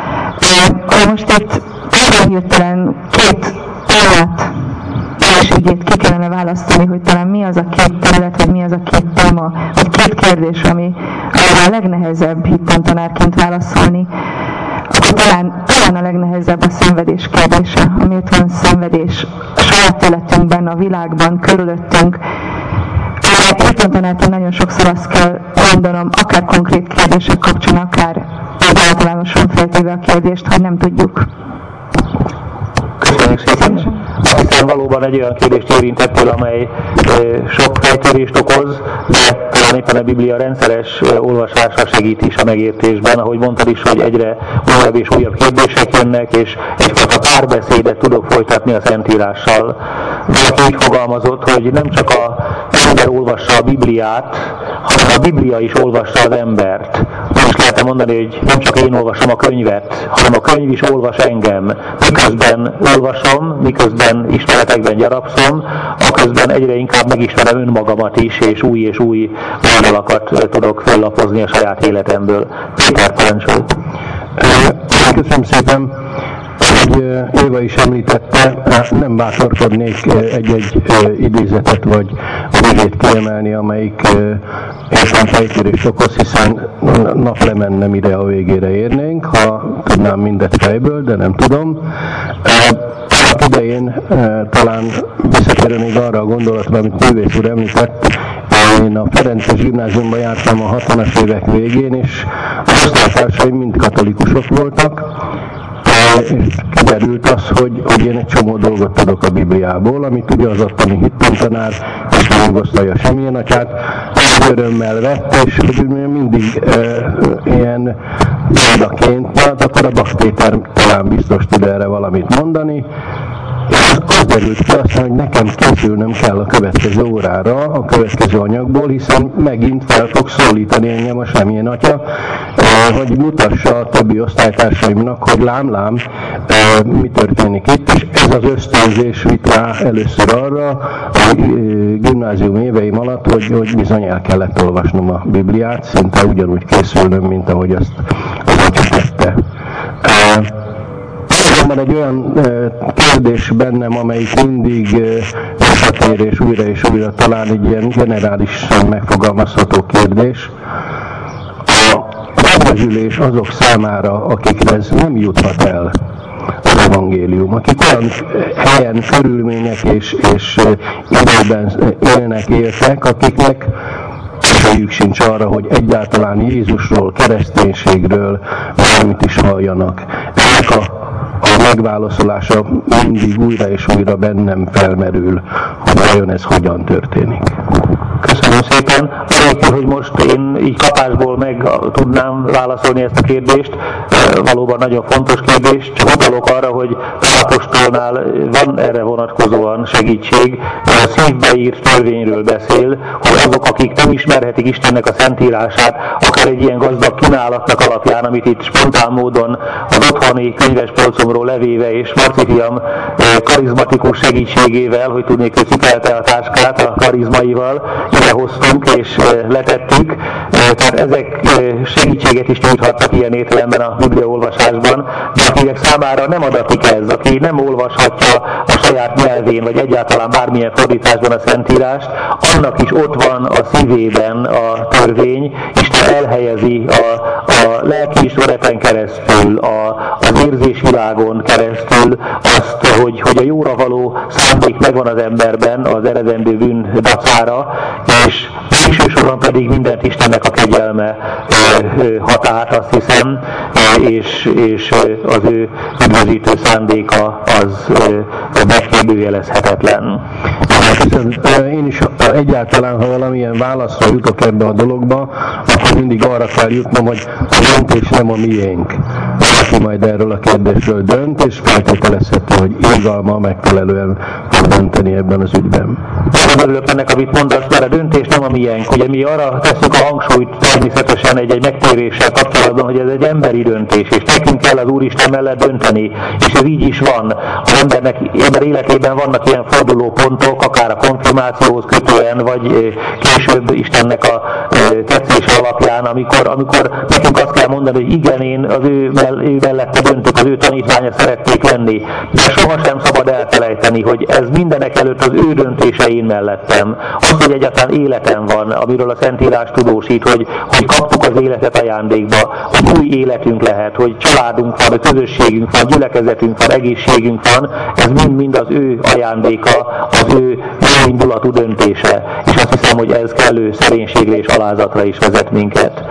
Most itt hirtelen két témát, igét ki kellene választani, hogy talán mi az a két terület, vagy mi az a két téma, vagy két kérdés, ami a legnehezebb hittantanárként válaszolni, akkor talán a legnehezebb a szenvedés kérdése. Amiért van szenvedés a saját életünkben, a világban, körülöttünk. Hittantanárként nagyon sokszor azt kell mondanom, akár konkrét kérdések kapcsán, akár általánosan feltéve a kérdést, hogy nem tudjuk. Köszönjük szépen! Hiszen valóban egy olyan kérdést érintettél, amely sok fejtörést okoz, de talán éppen a Biblia rendszeres olvasása segít is a megértésben. Ahogy mondtad is, hogy egyre újabb és újabb kérdések jönnek, és egyfajta párbeszédet tudok folytatni a Szentírással. Valaki így fogalmazott, hogy nem csak az ember olvassa a Bibliát, hanem a Biblia is olvassa az embert. Most lehetne mondani, hogy nem csak én olvasom a könyvet, hanem a könyv is olvas engem. Miközben olvasom, miközben ismeretekben gyarapszom, aközben egyre inkább megismerem önmagamat is, és új oldalakat tudok fellapozni a saját életemből. Péter, parancsolj! Köszönöm szépen! Ahogy Éva is említette, nem bátorkodnék egy-egy idézetet vagy igét kiemelni, amelyik éppen fejtörést okoz, hiszen naplemennem ide a végére érnénk, ha tudnám mindet fejből, de nem tudom. Idején talán visszatérnék arra a gondolatra, amit művész úr említett. Én a Ferences gimnáziumban jártam a 60-as évek végén, és a osztálytársaim mind katolikusok voltak, és kiderült az, hogy én egy csomó dolgot tudok a Bibliából, amit ugye az ottani hittantanár, és Augusztalja Semjén atyát, örömmel vett, és mindig ilyen példaként, hát akkor a Bak Péter talán biztos tud erre valamit mondani, és az derült ki aztán, hogy nekem készülnöm kell a következő órára, a következő anyagból, hiszen megint fel fog szólítani engem a Semjén atya, hogy mutassa a többi osztálytársaimnak, hogy lám, mi történik itt, és ez az ösztönzés vitt rá először arra a gimnázium éveim alatt, hogy bizony el kellett olvasnom a Bibliát, szinte ugyanúgy készülnöm, mint ahogy azt az atya tette. Van egy olyan kérdés bennem, amelyik mindig visszatér és újra talán egy ilyen generálisan megfogalmazható kérdés. A megbecsülés azok számára, akikre ez nem juthat el az evangélium, akik olyan helyen, körülmények és időben éltek, akiknek esélyük sincs arra, hogy egyáltalán Jézusról, kereszténységről valamit is halljanak. Ennek a megválaszolása mindig újra és újra bennem felmerül, hogy vajon ez hogyan történik. Köszönöm szépen. Anélkül, hogy most én így kapásból meg tudnám válaszolni ezt a kérdést, valóban nagyon fontos kérdés, csak utalok arra, hogy az apostolnál van erre vonatkozóan segítség, a szívbe írt törvényről beszél, hogy azok, akik nem ismerhetik Istennek a szentírását, akár egy ilyen gazdag kínálatnak alapján, amit itt spontán módon az otthoni könyvespolcomról levéve és Marci fiam karizmatikus segítségével, hogy tudnék, hogy cipellte a táskát a karizmaival, idehoztunk és letettük, tehát ezek segítséget is nyújthatnak ilyen értelemben a bibliaolvasásban, de akinek számára nem adatik ez, aki nem olvashatja a saját nyelvén, vagy egyáltalán bármilyen fordításban a Szentírást, annak is ott van a szívében a törvény, Isten elhelyezi a lelkiismereten keresztül, az érzésvilágon keresztül azt, hogy a jóra való szándék megvan az emberben az eredendő bűn dacára, és végső másodszorban pedig mindent Istennek a kegyelme hat át, azt hiszem, és az ő üdvözítő szándéka az megkérdőjelezhetetlen. Én is egyáltalán, ha valamilyen válaszra jutok ebbe a dologba, akkor mindig arra kell jutnom, hogy a döntés nem a miénk. Valaki majd erről a kérdésről dönt, és feltételezhető, hogy irgalma megfelelően fog dönteni ebben az ügyben. Nagyon örülök ennek, amit mondasz, mert a döntés nem a miénk. Ugye mi arra tesszük a hangsúlyt természetesen egy megtéréssel kapcsolatban, hogy ez egy emberi döntés, és nekünk kell az Úristen mellett dönteni, és ez így is van. Az ember életében vannak ilyen fordulópontok, akár a konfirmációhoz kötően, vagy később Istennek a tetszése alapján, amikor nekünk azt kell mondani, hogy igen, én az ő mellette döntök, az ő tanítványa szeretnék lenni. De sohasem szabad elfelejteni, hogy ez mindenek előtt az ő döntése én mellettem. Az, hogy egyáltalán életem van, amiről a Szentírás tudósít, hogy kaptuk az életet ajándékba, hogy új életünk lehet, hogy családunk van, közösségünk van, gyülekezetünk van, egészségünk van, ez mind-mind az ő ajándéka, az ő indulatú döntése. És azt hiszem, hogy ez kellő szerénységre és alázatra is vezet minket.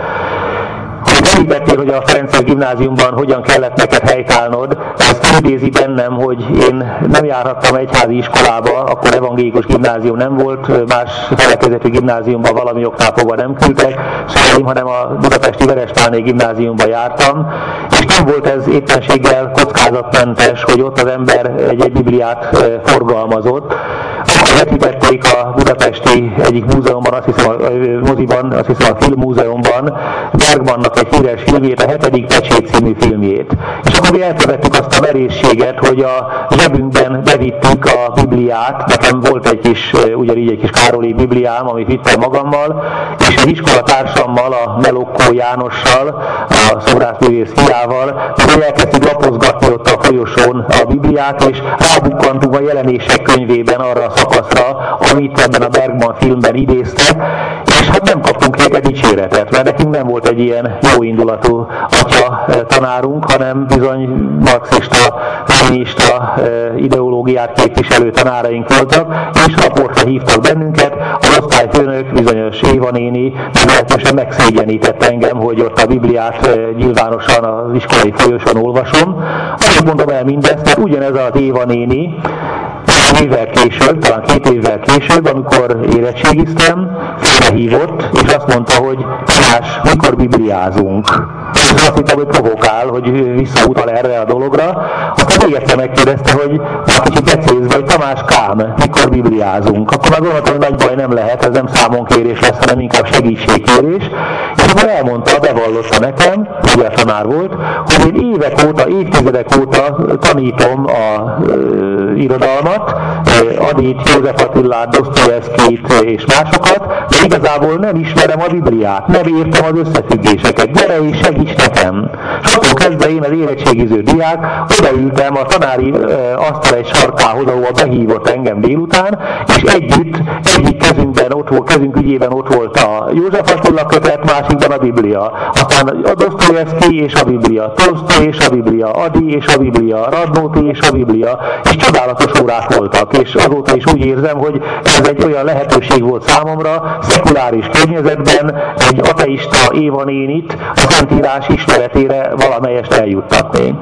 Említettél, hogy a Ferences gimnáziumban hogyan kellett neked helytállnod, ezt idézi bennem, hogy én nem járhattam egyházi iskolába, akkor evangélikus gimnázium nem volt, más felekezetű gimnáziumban valami oknál fogva nem küldtek, szóval hanem a budapesti Verespálné gimnáziumban jártam, és nem volt ez éppenséggel kockázatmentes, hogy ott az ember egy Bibliát forgalmazott. Akkor vetítették a budapesti egyik múzeumban, azt hiszem a moziban, azt hiszem a Filmmúzeumban, Bergmannak egy híres filmjét, a 7. pecsét című filmjét. És akkor mi elkövettük azt a merészséget, hogy a zsebünkben bevittük a Bibliát, nekem volt ugyanígy egy kis Károli Bibliám, amit vittem magammal, és egy iskolatársammal, a Melokkó Jánossal, a szobrászművész fiával, mi elkezdtük lapozgatni ott a folyosón a Bibliát, és rábukkantunk a jelenések könyvében arra a szakaszra, amit ebben a Bergman filmben idéztek, és hát nem kaptunk érte dicséretet, mert nekünk nem volt egy ilyen jó indulatú atya tanárunk, hanem bizony marxista, leninista ideológiát képviselő tanáraink voltak, és raportra hívtak bennünket, az osztályfőnök, bizonyos Éva néni meglehetősen megszégyenített engem, hogy ott a Bibliát nyilvánosan az iskolai folyosón olvasom. Azért mondom el mindezt, mert ugyanez az Éva néni évvel később, talán 2 évvel később, amikor érettségiztem, felhívott, és azt mondta, hogy Tamás, mikor bibliázunk? És azt hittem, hogy provokál, hogy visszautal erre a dologra. Aztán még egyszer megkérdezte, hogy kicsit becézve, hogy Tamáskám, mikor bibliázunk? Akkor már gondoltam, hogy nagy baj nem lehet, ez nem számonkérés lesz, hanem inkább segítségkérés. És akkor elmondta, bevallotta nekem, ugye a tanár volt, hogy én évek óta, évtizedek óta tanítom a irodalmat, Adit, József Attilát, Dosztojevszkijt és másokat, de igazából nem ismerem a Bibliát, nem értem az összefüggéseket, gyere és segíts nekem. És akkor kezdve én az érettségiző diák, odaültem a tanári asztal egy sarkához, ahol behívott engem délután, és egyik kezünk ügyében ott volt a József Attila kötet, másikban a Biblia. Aztán a Dosztojevszkij és a Biblia, Tolsztoj és a Biblia, Adi és a Biblia, Radnóti és a Biblia, és csodálatos órák voltak, és azóta is úgy érzem, hogy ez egy olyan lehetőség volt számomra, szekuláris környezetben egy ateista Éva nénit a Szentírás ismeretére valamelyest eljuttatni.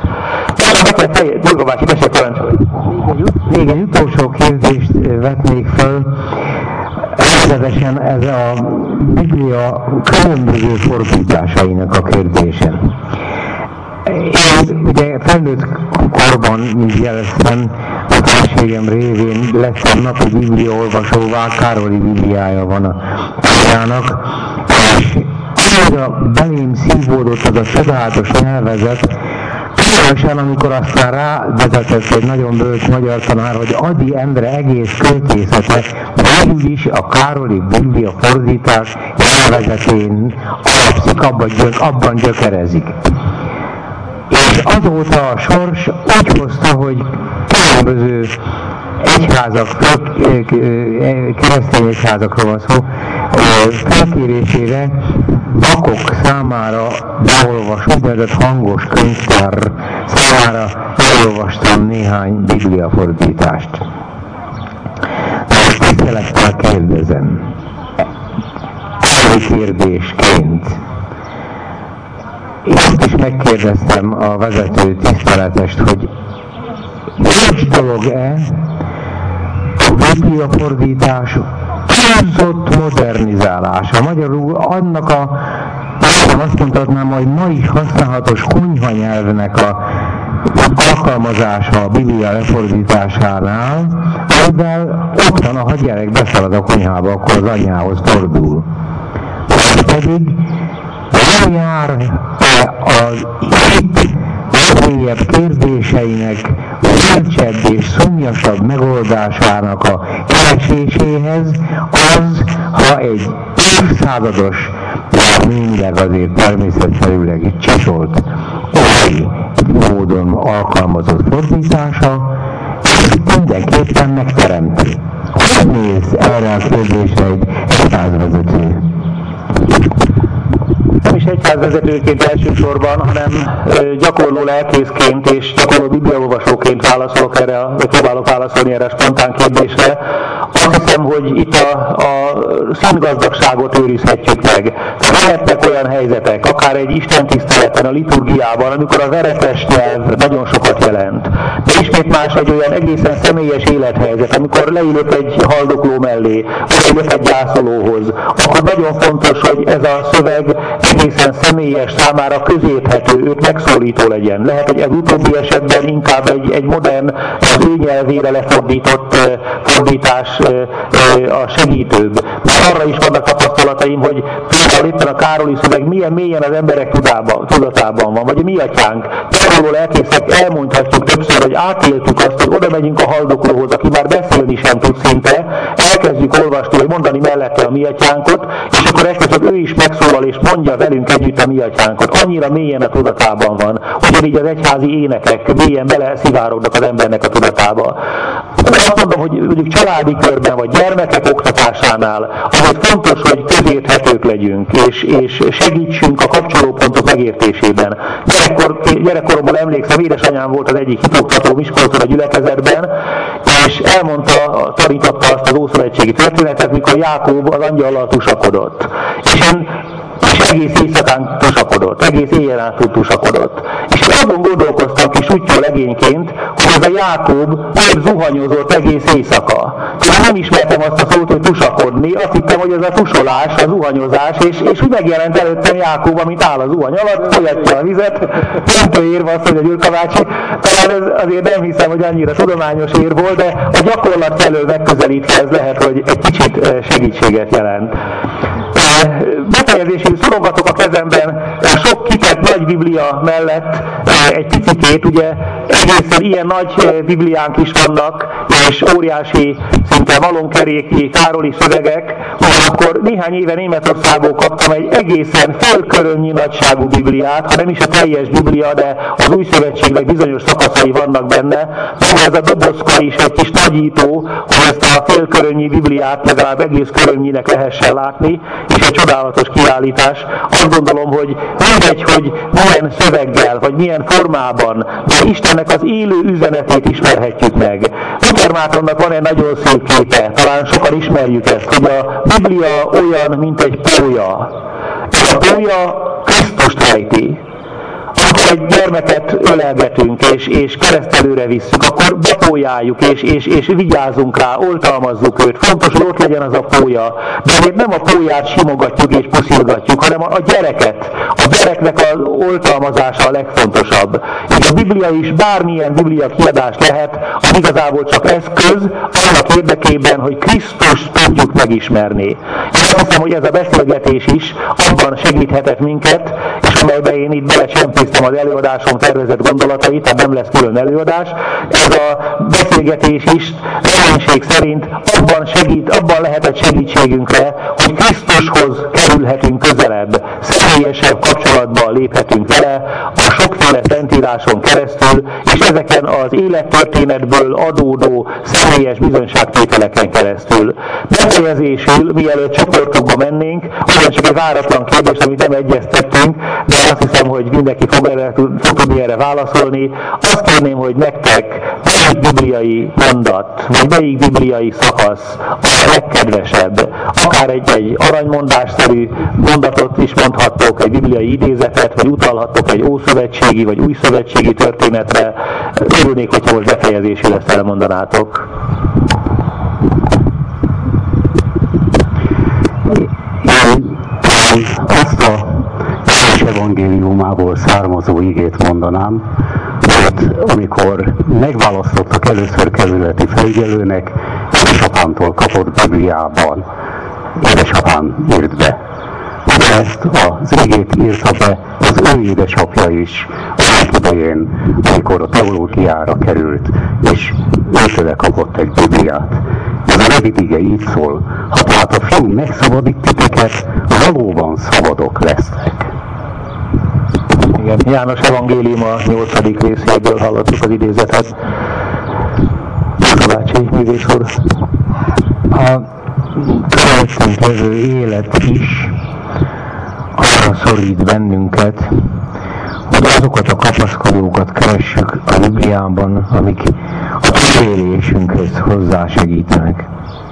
Még egy utolsó kérdést vetnék fel. Természetesen ez a Biblia különböző fordításainak a kérdése. Én ugye felnőtt korban, mint jeleztem, a feleségem révén lettem napi bibliaolvasóvá, Károli Bibliája van a tárjának, és annyira belém szívódott az a csodálatos nyelvezet, különösen amikor aztán rávezetett egy nagyon bölcs magyar tanár, hogy Ady Endre egész költészete végül is a Károli Biblia fordítás nyelvezetén alapszik, abban gyökerezik. És azóta a sors úgy hozta, hogy különböző egyházak, keresztény egyházakról van szó, felkérésére vakok számára beolvas, úgynevezett hangos könyvtár számára elolvastam néhány bibliafordítást. Most tisztelettel kérdezem. kérdésként. Én azt is megkérdeztem a vezető tiszteletest, hogy nincs dolog-e a bibliafordítás túlzott modernizálása. Magyarul annak azt mondhatnám, hogy ma is használatos konyhanyelvnek a alkalmazása a Biblia lefordításánál, amivel ott van, ha gyerek beszalad a konyhába, akkor az anyjához fordul. Most pedig nem jár az itt legmélyebb kérdéseinek bölcsebb és szomjasabb megoldásának a kereséséhez az, ha egy évszázados, némileg azért természetszerűleg csisolt, oly módon alkalmazott fordítása, és mindenképpen megteremti. Hogy néz erre a kérdésre egy egyházvezető? Nem is egyházvezetőként elsősorban, hanem gyakorló lelkészként és gyakorló bibliaolvasóként válaszolok erre, vagy próbálok válaszolni erre a spontán kérdésre. Azt hiszem, hogy itt a színgazdagságot őrizhetjük meg. Lehetnek olyan helyzetek, akár egy istentiszteleten, a liturgiában, amikor a veretes nyelv nagyon sokat jelent. De ismét más egy olyan egészen személyes élethelyzet, amikor leülök egy haldokló mellé, vagy leülök egy gyászolóhoz, akkor nagyon fontos, hogy ez a szöveg egészen személyes, számára közérthető, őt megszólító legyen. Lehet, hogy ez utóbbi esetben inkább egy modern, az ő nyelvére lefordított fordítás a segítőbb. Már arra is vannak tapasztalataim, hogy például éppen a Károli szöveg milyen mélyen az emberek tudatában van, vagy a mi atyánk. Például lelkészek elmondhatjuk többször, hogy átéltük azt, hogy oda megyünk a haldoklóhoz, aki már beszélni sem tud szinte, elkezdjük olvasni, vagy mondani mellette a mi atyánkot, és akkor ekkor ő is megszólal és mondja velünk együtt a mi atyánkot. Annyira mélyen a tudatában van, ugyanígy az egyházi énekek mélyen beleszivárognak az embernek a tudatába. Azt mondom, hogy mondjuk családi körben, vagy gyermekek oktatásánál azért fontos, hogy közérthetők legyünk, és segítsünk a kapcsolópontok megértésében. Gyerekkoromban emlékszem, édesanyám volt az egyik hitoktató Miskolcon a gyülekezetben, és elmondta, tanította azt az ószövetségi történetet, mikor Jákob az angyallal tusakodott. És egész éjszakán tusakodott, egész éjjel át tusakodott. És abban gondolkoztam kis útja legényként, hogy ez a Jákob miért zuhanyozott egész éjszaka. Én nem ismertem azt a szót, hogy tusakodni, azt hittem, hogy ez a tusolás, a zuhanyozás, és úgy megjelent előttem Jákob, amit áll a zuhany alatt, folyatja a vizet, nem érve azt, hogy a Gyurka bácsi. Talán ez azért nem hiszem, hogy annyira tudományos ér volt, de a gyakorlat felől megközelítve ez lehet, hogy egy kicsit segítséget jelent. Befejezésül szorogatok a kezemben sok kitett nagy biblia mellett egy picikét, ugye egészen ilyen nagy bibliánk is vannak, és óriási, szinte malomkeréki, Károli szövegek, akkor néhány éve Németországból kaptam egy egészen félkörönnyi nagyságú bibliát, ha nem is a teljes biblia, de az új szövetségnek bizonyos szakaszai vannak benne. Ez a dobozka is egy kis nagyító, hogy ezt a félkörönnyi bibliát legalább egész körönnyinek lehessen látni, és egy csodálatos kiállítás. Azt gondolom, hogy mindegy, hogy milyen szöveggel, vagy milyen formában, de Istennek az élő üzenetét ismerhetjük meg. Luther Mártonnak van egy nagyon szép képe, talán sokan ismerjük ezt, hogy a Biblia olyan, mint egy pólya. És a pólya Krisztust rejti. Amikor egy gyermeket ölelgetünk, és keresztelőre visszük, akkor bepólyáljuk, és vigyázunk rá, oltalmazzuk őt. Fontos, hogy ott legyen az a pólya. De azért nem a pólyát simogatjuk és puszilgatjuk, hanem a gyereket. A gyereknek az oltalmazása a legfontosabb. És a Biblia is bármilyen Biblia kiadás lehet, az igazából csak eszköz annak érdekében, hogy Krisztust tudjuk megismerni. És azt hiszem, hogy ez a beszélgetés is abban segíthetett minket, és amelyben én itt belecsempésztem az előadásom tervezett gondolatait, tehát nem lesz külön előadás. Ez a beszélgetés is reménység szerint abban segít, abban lehetett segítségünkre, hogy Krisztushoz kerülhetünk közelebb, személyesebb kapcsolatba léphetünk vele, a sokféle szentíráson keresztül, és ezeken az élettörténetből adódó személyes bizonyságtételeken keresztül. Befejezésül, mielőtt csoportokba mennénk, ugyancsak egy váratlan kérdés, amit nem egyeztettünk, de azt hiszem, hogy mindenki fog tudni erre válaszolni. Azt kérném, hogy nektek melyik bibliai mondat, vagy melyik bibliai szakasz a legkedvesebb. Akár egy aranymondásszerű mondatot is mondhattok, egy bibliai idézetet, vagy utalhattok egy ószövetségi, vagy újszövetségi történetre. Örülnék, hogyha most befejezésül ezt elmondanátok. Azt a János evangéliumából származó igét mondanám, hogy amikor megválasztottak először kerületi felügyelőnek, édesapámtól kapott Bibliában. Édesapám írt be. Ezt az igét írta be az ő édesapja is annak idején, amikor a teológiára került, és őtőle kapott egy Bibliát. Ez a rövid ige így szól: ha tehát a Fiú megszabadít titeket, valóban szabadok lesznek. Igen, János evangélium a 8. részéből hallottuk az idézetet. Kovácsi művész úr. A körülöttünk levő élet is arra szorít bennünket, hogy azokat a kapaszkodókat keressük a Bibliában, amik a túlélésünkhöz hozzásegítenek.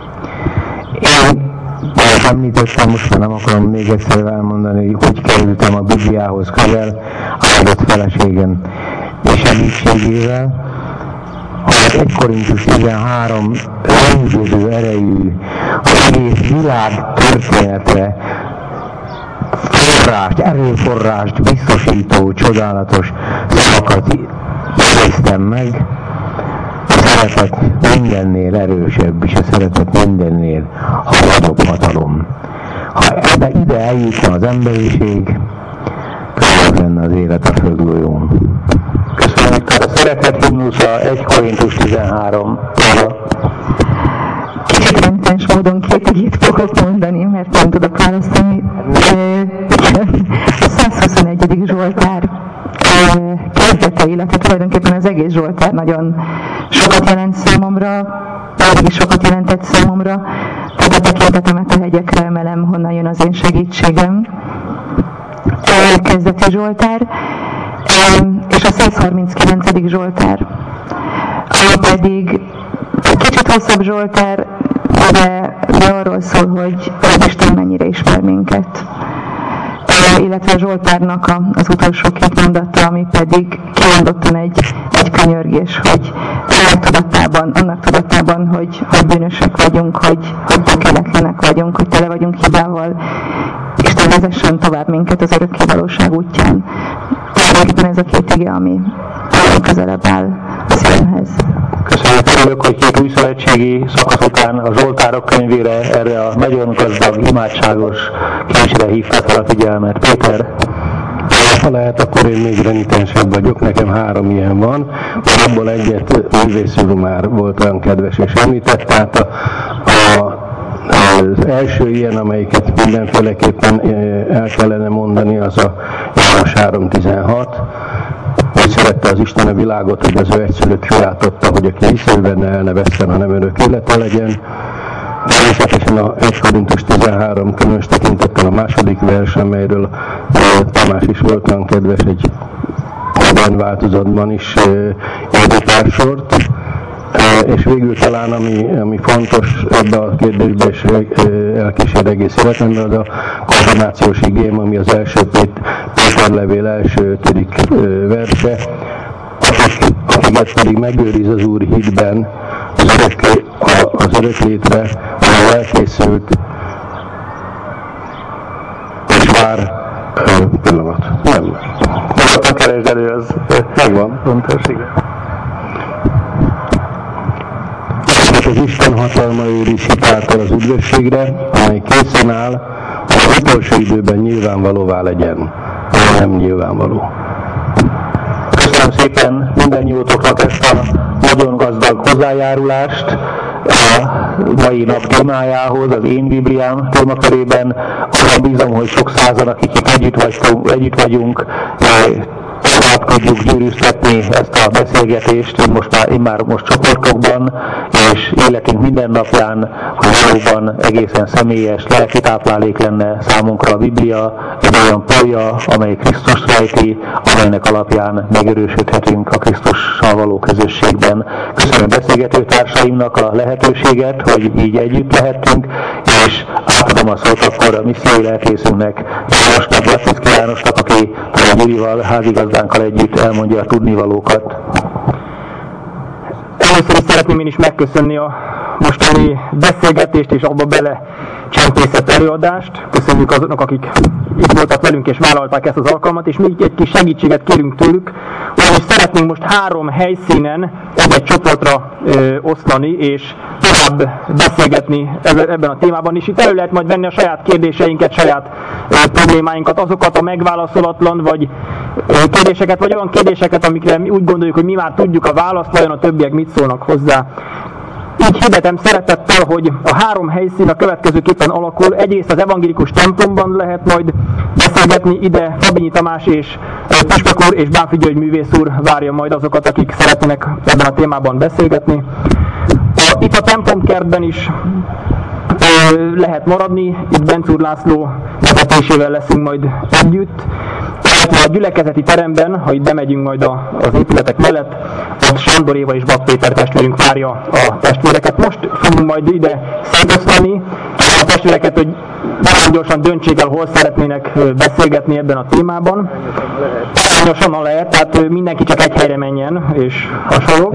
Én említettem, most már nem akarom még egyszer elmondani, hogy kerültem a Bibliához közel, áldott feleségem és segítségével. Az 1 Korintus 13 rendező erejű, az egész világ történetre erőforrást biztosító, csodálatos szavakat néztem meg. A szeretet mindennél erősebb, és a szeretet mindennél nagyobb hatalom. Ha ide eljutna az emberiség, könnyebb lenne az élet a földgolyón. Köszönjük, tehát a szeretet himnusza 1 Korintus 13. Kicsit rendszeres módon két igét fogok mondani, mert nem tudok választani. A 121. Zsoltár kezdete, illetve tulajdonképpen az egész Zsoltár nagyon sokat jelent számomra, pedig is sokat jelentett számomra, tehát a tekintetemet a hegyekre emelem, honnan jön az én segítségem. Kezdeti Zsoltár, és a 139. Zsoltár, ami pedig kicsit hosszabb Zsoltár, de arról szól, hogy Isten mennyire ismer minket. Illetve a Zsoltárnak az utolsó két mondata, ami pedig kimondottan egy könyörgés, hogy annak tudatában, hogy bűnösek vagyunk, hogy tökéletlenek vagyunk, hogy tele vagyunk hibával, Isten vezessen tovább minket az örökké valóság útján. Tulajdonképpen ez a két ige, ami közelebb áll a szívemhez. Köszönjük, hogy két újszövetségi szakasz után a Zsoltárok könyvére, erre a nagyon gazdag, imádságos kincsre hívták fel a figyelmet. Péter? Ha lehet, akkor én még renitensebb vagyok, nekem 3 ilyen van, abból egyet művész úr már volt olyan kedves és említett, tehát az első ilyen, amelyiket mindenféleképpen el kellene mondani, az a János 3.16, hogy szerette az Isten a világot, hogy az ő egyszülött fiát adta, hogy aki hisz benne el ne vesszen, hanem örök élete legyen. Természetesen a 1 Korintus 13 különös tekintettel a második vers, amelyről Tamás is volt olyan kedves, egy modern változatban is írni pár sort. És végül talán, ami fontos ebben a kérdésben, és elkísér egész életemben, az a konfirmációs igém, ami az első Péter levél első 5. verse, akiket pedig megőriz az Úr hitben, az örök létre, ahol elkészült, és vár pillanat. Nem. A keresd elő, az megvan. fontos, igen. Az Isten hatalma őriz hitáltal az üdvösségre, amely készen áll, az utolsó időben nyilvánvalóvá legyen, nem nyilvánvaló. Köszönöm szépen mindannyiótoknak ezt a nagyon gazdag hozzájárulást a mai nap témájához, az Én Bibliám témakörében. Arra bízom, hogy sok százan, akik itt együtt vagyunk, tovább tudjuk gyűrűztetni ezt a beszélgetést, most csoportokban, és életünk mindennapján, hogy valóban egészen személyes lelki táplálék lenne számunkra a Biblia, egy olyan polya, amely Krisztust rejti, amelynek alapján megerősödhetünk a Krisztussal való közösségben. Köszönöm beszélgető társaimnak a lehetőséget, hogy így együtt lehettünk, és átadom a szót akkor a missziói lelkészünknek, Jánosnak, Bacicki Jánosnak, aki a Gyurival, házigazdánkkal együtt elmondja a tudnivalókat. Először is szeretném én is megköszönni a mostani beszélgetést és abba bele csempészett előadást. Köszönjük azoknak, akik itt voltak velünk és vállalták ezt az alkalmat, és még egy kis segítséget kérünk tőlük, ugyanis szeretnénk most 3 helyszínen egy csoportra oszlani, és tovább beszélgetni ebben a témában is. Itt elő lehet majd venni a saját kérdéseinket, saját problémáinkat, azokat a megválaszolatlan vagy kérdéseket, vagy olyan kérdéseket, amikre mi úgy gondoljuk, hogy mi már tudjuk a választ, vajon a többiek mit szólnak hozzá. Így hirdetem szeretettel, hogy a 3 helyszín a következőképpen alakul. Egyrészt az evangélikus templomban lehet majd beszélgetni, ide Fabinyi Tamás és Püspök úr és Bánffy György művész úr várja majd azokat, akik szeretnének ebben a témában beszélgetni. Itt a templomkertben is lehet maradni, itt Bencúr László vezetésével leszünk majd együtt. A gyülekezeti teremben, ha itt bemegyünk majd az épületek mellett, ott Sándor Éva és Bak Péter testvérünk várja a testvéreket. Most fogunk majd ide szétosztani a testvéreket, hogy nagyon gyorsan döntsék el, hol szeretnének beszélgetni ebben a témában. Arányosan lehet, tehát mindenki csak egy helyre menjen, és hasonló.